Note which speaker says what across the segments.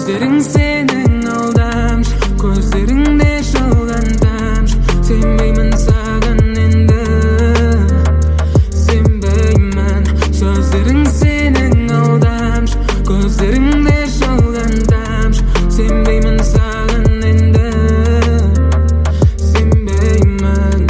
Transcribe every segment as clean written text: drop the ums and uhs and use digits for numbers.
Speaker 1: Көздерің сенің алдамш, көздеріңде шалған тамш. Сенбеймін саған енді, сенбеймін. Сөздерің сенің алдамш, көздеріңде шалған тамш. Сенбеймін саған енді, сенбеймін.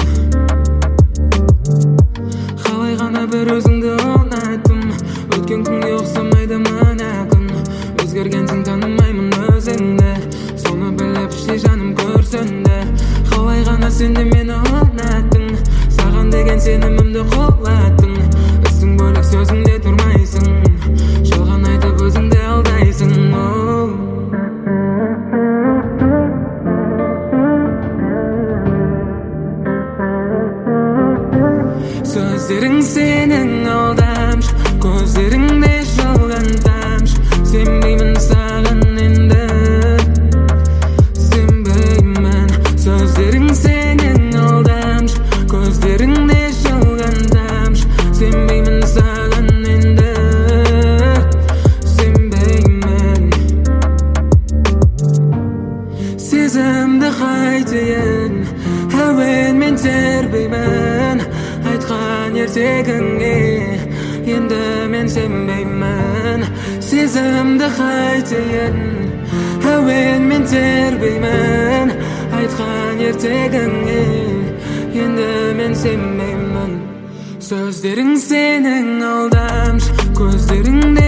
Speaker 1: Қалай ғана бір өзіңді ұнаттым, өткен күнге ұқсамайды мына күн. Өзгергенсің, танымаймын өзіңді, соны біліп іштей жаным көрсінді. Қалай ғана сен де мені ұнаттың, саған деген сенімімді құлаттың. Ісің бөлек сөзіңде тұрмайсың, жалған айтып өзіңді алдайсың. Сөздерің сенің алдамш, көздеріңде шалған тамш. Сенбеймін саған енді, сенбеймін. Сөздерің сенің алдамш, көздеріңде шалған тамш. Сенбеймін саған енді, сенбеймін. Сезімді қайтейін, әуенмен тербеймін. Айтқан ертегіңе енді мен сенбеймін. Сезімді қайтейін, әуенмен тербеймін. Айтқан ертегіңе енді мен сенбеймін. Сөздерің сенің алдамш, көздеріңде